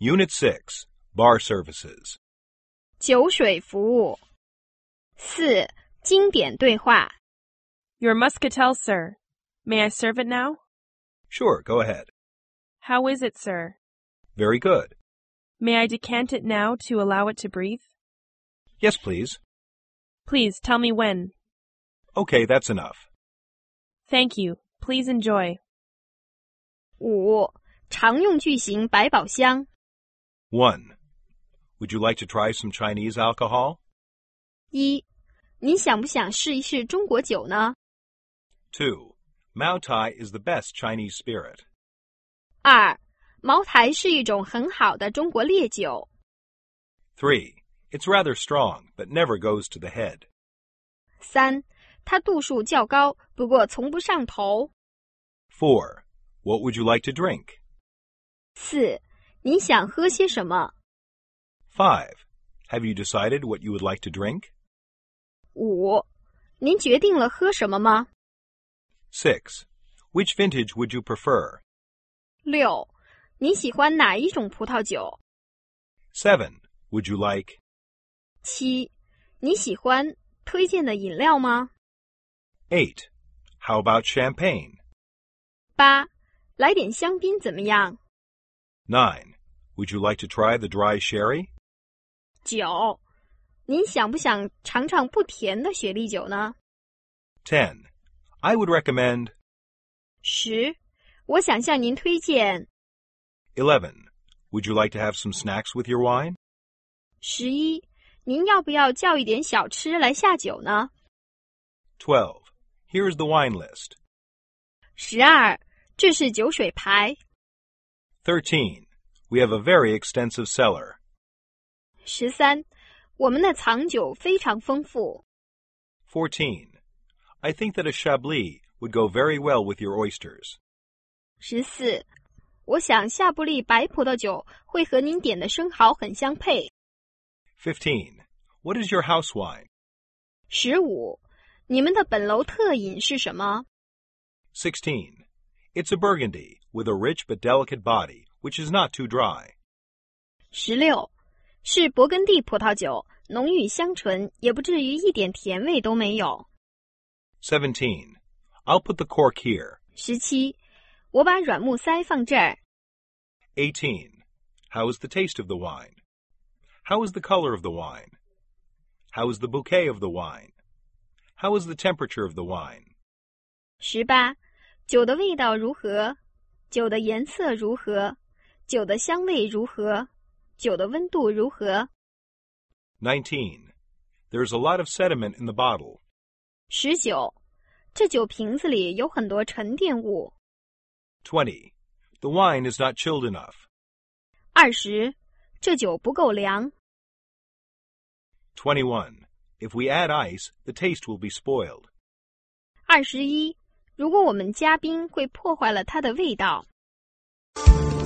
Unit 6, Bar Services. 酒水服务。4. 经典对话。 Your muscatel, sir. May I serve it now? Sure, go ahead. How is it, sir? Very good. May I decant it now to allow it to breathe? Yes, please. Please tell me when. Okay, that's enough. Thank you. Please enjoy. 5. 常用句型百宝箱。 1. Would you like to try some Chinese alcohol? 1. 你想不想试一试中国酒呢？ 2. Mao Tai is the best Chinese spirit. 2. 茅台是一种很好的中国烈酒。 3. It's rather strong, but never goes to the head. 3. 它度数较高，不过从不上头。 4. What would you like to drink? 4. 你想喝些什么？ 5. Have you decided what you would like to drink? 5. 您决定了喝什么吗？ 6. Which vintage would you prefer? 6. 你喜欢哪一种葡萄酒？ 7. Would you like? 7. 你喜欢推荐的饮料吗？ 8. How about champagne? 8. 来点香槟怎么样？ 9. Would you like to try the dry sherry? 9. 您想不想尝尝不甜的雪莉酒呢？ 10. I would recommend. 10. 我想向您推荐。 11. Would you like to have some snacks with your wine? 11. 您要不要叫一点小吃来下酒呢？ 12. Here's the wine list. 12. 这是酒水牌。 13. We have a very extensive cellar. 13. 我们的藏酒非常丰富。 14. I think that a Chablis would go very well with your oysters. 14. 我想夏布利白葡萄酒会和您点的生蚝很相配。 15. What is your house wine? 15. 你们的本楼特饮是什么？ 16. It's a Burgundy with a rich but delicate body, which is not too dry. 16. 是勃艮第葡萄酒，浓郁香醇，也不至于一点甜味都没有。 17. I'll put the cork here. 17. 我把软木塞放这儿。 18. How is the taste of the wine? How is the color of the wine? How is the bouquet of the wine? How is the temperature of the wine? 18. 酒的味道如何？酒的颜色如何？酒的香味如何？酒的温度如何？ 19. There's a lot of sediment in the bottle. 19. 这酒瓶子里有很多沉淀物。 20. The wine is not chilled enough. 20. 这酒不够凉。 21. If we add ice, the taste will be spoiled. 21. 如果我们加冰，会破坏了它的味道。